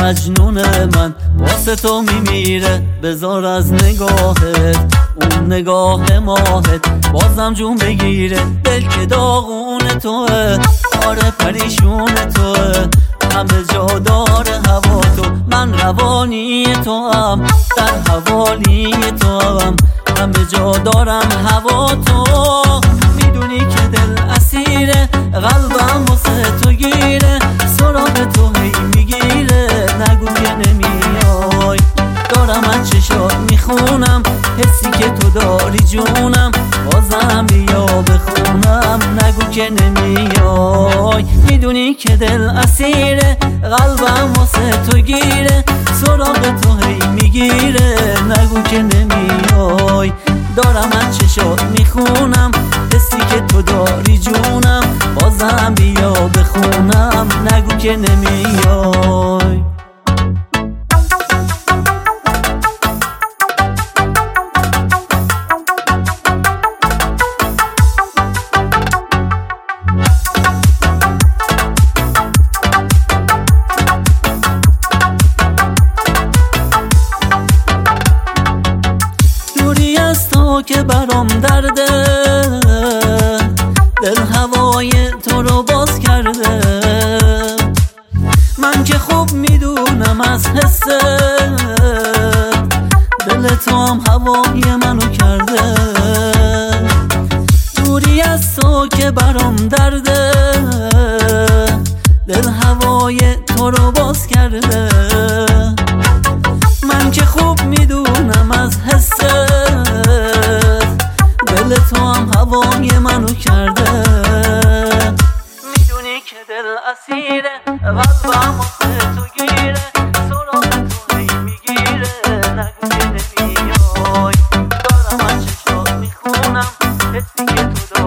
مجنون من واسه تو میمیره. بذار از نگاهت اون نگاه ماهت بازم جون بگیره. دل که داغون توه، آره پریشون توه، همه جا داره هوا تو. من روانی تو هم در حوالی تو هم، همه جا دارم هوا تو. میدونی که دل اسیره، قلبم واسه تو گیره، سراغ تو هی میگیره. نگو که نمیای، دارم از چشات میخونم حسی که تو داری جونم. بازم بیا بخونم، نگو که نمیای. میدونی که دل اسیره، قلبم واسه تو گیره، سراغ تو هی میگیره. نگو که نمیای، دارم از چشات میخونم حسی که تو داری جونم. بازم بیا بخونم، نگو که نمیای. دوری از تو که برام درده، دل هوای تو رو باز کرده. من که خوب میدونم از حسه، دل تو هم هوای منو کرده. دوری از تو که برام درده، دل هوای تو رو باز کرده. من که خوب میدونم از حسه، دل تو هم هوای منو کرده. میدونی که دل اسیره، قلبم واسه تو گیره، سراغ تو هی میگیره. نگو که نمیای، دارم از چشات میخونم حسی که تو داری